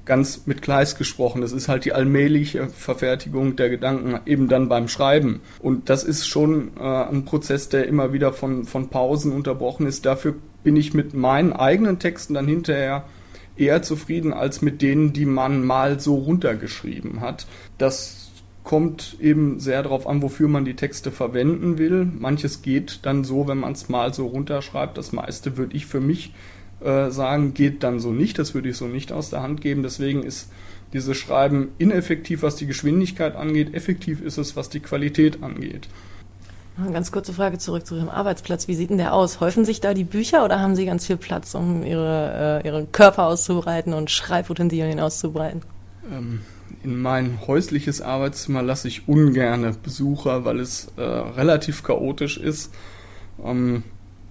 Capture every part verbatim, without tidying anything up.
ganz mit Kleist gesprochen. Das ist halt die allmähliche Verfertigung der Gedanken eben dann beim Schreiben. Und das ist schon äh, ein Prozess, der immer wieder von, von Pausen unterbrochen ist. Dafür bin ich mit meinen eigenen Texten dann hinterher eher zufrieden als mit denen, die man mal so runtergeschrieben hat. Das kommt eben sehr darauf an, wofür man die Texte verwenden will. Manches geht dann so, wenn man es mal so runterschreibt. Das meiste würde ich für mich äh, sagen, geht dann so nicht. Das würde ich so nicht aus der Hand geben. Deswegen ist dieses Schreiben ineffektiv, was die Geschwindigkeit angeht. Effektiv ist es, was die Qualität angeht. Eine ganz kurze Frage zurück zu Ihrem Arbeitsplatz. Wie sieht denn der aus? Häufen sich da die Bücher oder haben Sie ganz viel Platz, um Ihre, äh, Ihren Körper auszubreiten und Schreibutensilien auszubreiten? Ähm, in mein häusliches Arbeitszimmer lasse ich ungerne Besucher, weil es äh, relativ chaotisch ist. Ähm,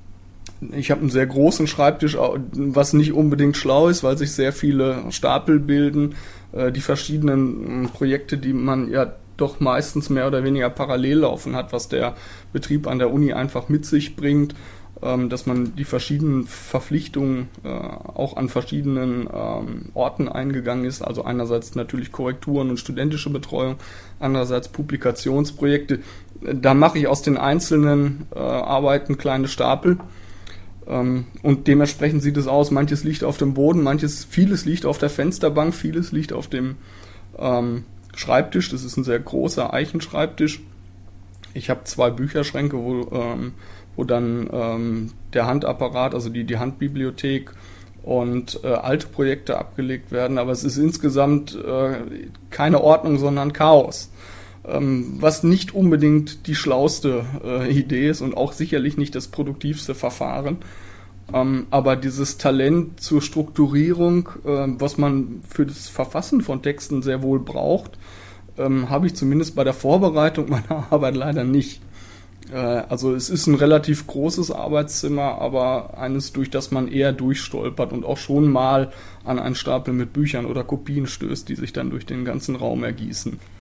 ich habe einen sehr großen Schreibtisch, was nicht unbedingt schlau ist, weil sich sehr viele Stapel bilden. Äh, die verschiedenen äh, Projekte, die man ja doch meistens mehr oder weniger parallel laufen hat, was der Betrieb an der Uni einfach mit sich bringt, ähm, dass man die verschiedenen Verpflichtungen äh, auch an verschiedenen ähm, Orten eingegangen ist, also einerseits natürlich Korrekturen und studentische Betreuung, andererseits Publikationsprojekte. Da mache ich aus den einzelnen äh, Arbeiten kleine Stapel ähm, und dementsprechend sieht es aus, manches liegt auf dem Boden, manches, vieles liegt auf der Fensterbank, vieles liegt auf dem ähm, Schreibtisch, das ist ein sehr großer Eichenschreibtisch. Ich habe zwei Bücherschränke, wo, ähm, wo dann ähm, der Handapparat, also die, die Handbibliothek und äh, alte Projekte abgelegt werden, aber es ist insgesamt äh, keine Ordnung, sondern Chaos. Ähm, was nicht unbedingt die schlauste äh, Idee ist und auch sicherlich nicht das produktivste Verfahren. Ähm, aber dieses Talent zur Strukturierung, äh, was man für das Verfassen von Texten sehr wohl braucht, ähm, habe ich zumindest bei der Vorbereitung meiner Arbeit leider nicht. Äh, also es ist ein relativ großes Arbeitszimmer, aber eines, durch das man eher durchstolpert und auch schon mal an einen Stapel mit Büchern oder Kopien stößt, die sich dann durch den ganzen Raum ergießen.